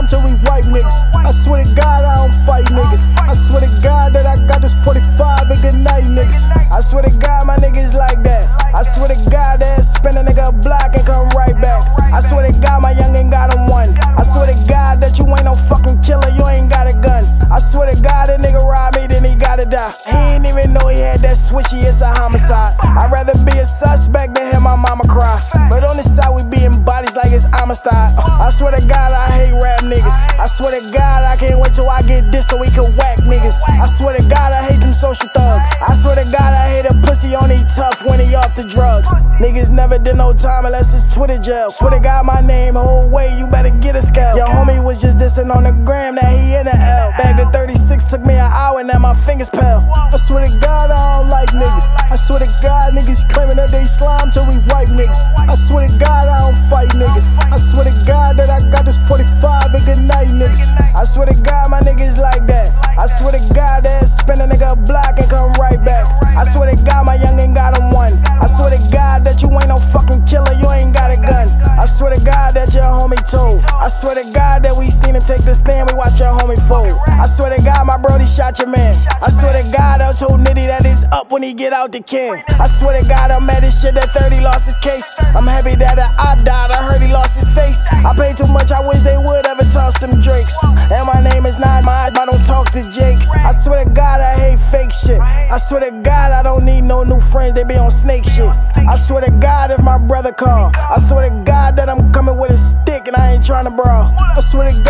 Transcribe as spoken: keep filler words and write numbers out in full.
slime till we wipe niggas. I swear to God I don't fight niggas. I swear to God that I got this forty-five and good night niggas. I swear to God my niggas like that. I swear to God that spin a nigga a block and come right back. I swear to God my youngin' got him one. I swear to God that you ain't no fucking killer, you ain't got a gun. I swear to God that nigga robbed me, then he gotta die. He ain't even know he had that switchy, it's a homicide. I'd rather be a suspect than hear my mama cry. But on this side we beating bodies like it's Amistad. I swear to God I hate rap niggas. I swear to God I can't wait till I get this so we can whack niggas. I swear to God I hate them social thugs. I swear to God I hate a pussy on he tough when he off the drugs. Niggas never did no time unless it's Twitter jail. Swear to God my name whole way, you better get a scale. Your homie was just dissing on the gram that he in the L. Back to thirty-six took me an hour and now my fingers pale. I swear to God I don't like niggas. I swear to God niggas claiming that they slime till we wipe niggas. I swear to God I don't fight niggas. I swear to God that I got this forty-five and good night niggas. I swear to God my niggas like that. I swear to God that spin a nigga a block and come right back. I swear to God my youngin' got him one. I swear to God that you ain't no fucking killer, you ain't got a gun. I swear to God that your homie told. I swear to God that we seen him take the stand, we watch your homie fold. I swear to God my brody shot your man. I swear to God I told Nitty that he's up when he get out the can. I swear to God I'm mad as shit that thirty lost his case. I'm happy that I died, I heard he lost his face. I paid too much, I wish they would ever toss them drakes. And my name is not my, I don't talk to Jakes. I swear to God I hate fake shit. I swear to God I don't need no new friends, they be on snake shit. I swear to God if my brother call, I swear to God that I'm coming with a stick and I ain't tryna brawl. I swear to